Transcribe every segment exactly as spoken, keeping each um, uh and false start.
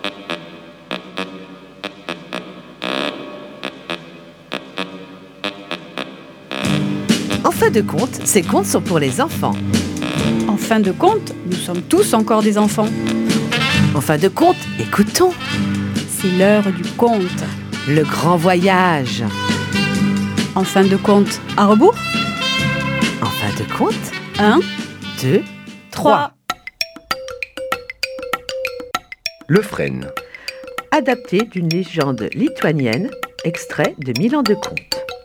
En fin de compte, ces contes sont pour les enfants. En fin de compte, nous sommes tous encore des enfants. En fin de compte, écoutons. C'est l'heure du conte. Le grand voyage. En fin de compte, à rebours. En fin de compte, Un, deux, trois. Le frêne. Adapté d'une légende lituanienne, extrait de Mille ans de contes.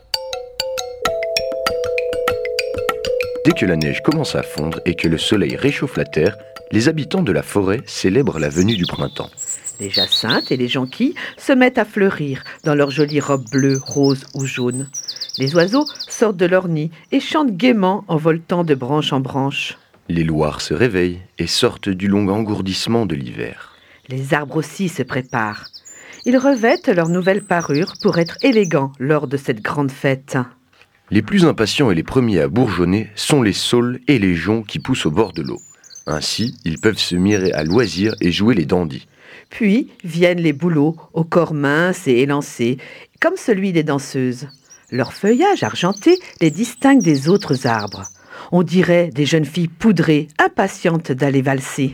Dès que la neige commence à fondre et que le soleil réchauffe la terre, les habitants de la forêt célèbrent la venue du printemps. Les jacinthes et les jonquilles se mettent à fleurir dans leurs jolies robes bleues, roses ou jaunes. Les oiseaux sortent de leur nid et chantent gaiement en voltant de branche en branche. Les loirs se réveillent et sortent du long engourdissement de l'hiver. Les arbres aussi se préparent. Ils revêtent leur nouvelle parure pour être élégants lors de cette grande fête. Les plus impatients et les premiers à bourgeonner sont les saules et les joncs qui poussent au bord de l'eau. Ainsi, ils peuvent se mirer à loisir et jouer les dandys. Puis viennent les bouleaux, au corps mince et élancé, comme celui des danseuses. Leur feuillage argenté les distingue des autres arbres. On dirait des jeunes filles poudrées, impatientes d'aller valser.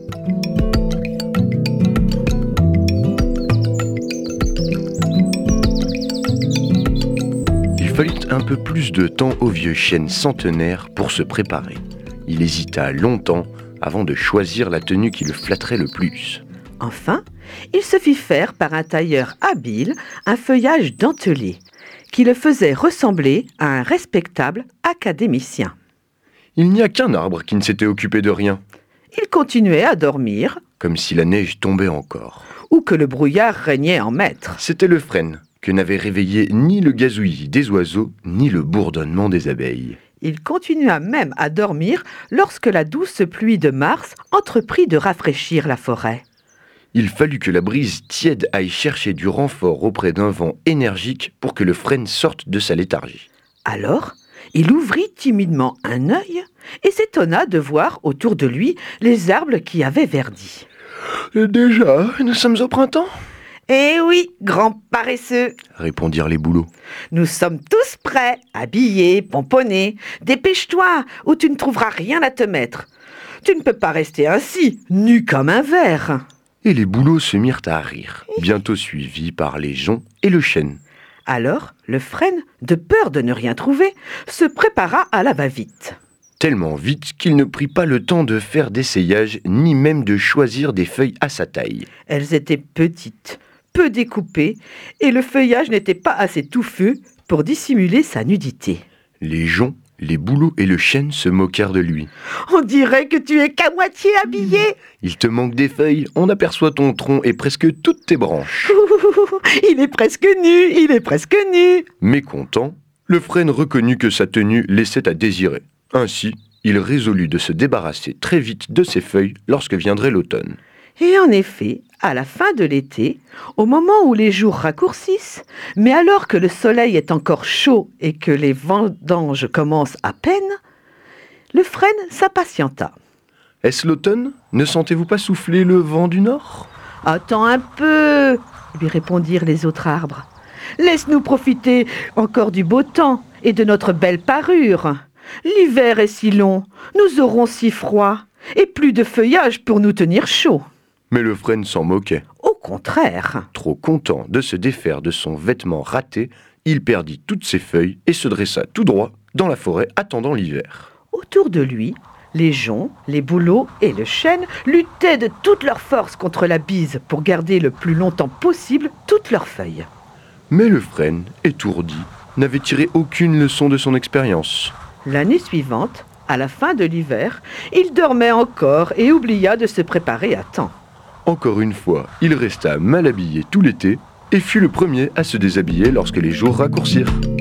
Il fallut un peu plus de temps au vieux chêne centenaire pour se préparer. Il hésita longtemps avant de choisir la tenue qui le flatterait le plus. Enfin, il se fit faire par un tailleur habile un feuillage dentelé, qui le faisait ressembler à un respectable académicien. Il n'y a qu'un arbre qui ne s'était occupé de rien, Il continuait à dormir, comme si la neige tombait encore. ou que le brouillard régnait en maître. C'était le frêne, que n'avait réveillé ni le gazouillis des oiseaux, ni le bourdonnement des abeilles. Il continua même à dormir lorsque la douce pluie de mars entreprit de rafraîchir la forêt. Il fallut que la brise tiède aille chercher du renfort auprès d'un vent énergique pour que le frêne sorte de sa léthargie. Alors, il ouvrit timidement un œil et s'étonna de voir autour de lui les arbres qui avaient verdi. « Déjà, nous sommes au printemps ?» Eh oui, grand paresseux, répondirent les bouleaux. nous sommes tous prêts, habillés, pomponnés. Dépêche-toi, ou tu ne trouveras rien à te mettre. Tu ne peux pas rester ainsi, nu comme un ver. Et les bouleaux se mirent à rire, bientôt suivis par les joncs et le chêne. Alors, le frêne, de peur de ne rien trouver, se prépara à la va-vite. Tellement vite qu'il ne prit pas le temps de faire d'essayage, ni même de choisir des feuilles à sa taille. Elles étaient petites, peu découpées, et le feuillage n'était pas assez touffu pour dissimuler sa nudité. Les joncs, les bouleaux et le chêne se moquèrent de lui. On dirait que tu es qu'à moitié habillé. Il te manque des feuilles, on aperçoit ton tronc et presque toutes tes branches. Il est presque nu, il est presque nu. Mécontent, le frêne reconnut que sa tenue laissait à désirer. Ainsi, il résolut de se débarrasser très vite de ses feuilles lorsque viendrait l'automne. Et en effet, à la fin de l'été, au moment où les jours raccourcissent, mais alors que le soleil est encore chaud et que les vendanges commencent à peine, le frêne s'impatienta. « Est-ce l'automne ? Ne sentez-vous pas souffler le vent du nord ?»« Attends un peu, lui répondirent les autres arbres. Laisse-nous profiter encore du beau temps et de notre belle parure. L'hiver est si long, nous aurons si froid, et plus de feuillage pour nous tenir chaud. » Mais le frêne s'en moquait. Au contraire. Trop content de se défaire de son vêtement raté, il perdit toutes ses feuilles et se dressa tout droit dans la forêt attendant l'hiver. Autour de lui, les joncs, les bouleaux et le chêne luttaient de toute leur force contre la bise pour garder le plus longtemps possible toutes leurs feuilles. Mais le frêne, étourdi, n'avait tiré aucune leçon de son expérience. L'année suivante, à la fin de l'hiver, il dormait encore et oublia de se préparer à temps. Encore une fois, il resta mal habillé tout l'été et fut le premier à se déshabiller lorsque les jours raccourcirent.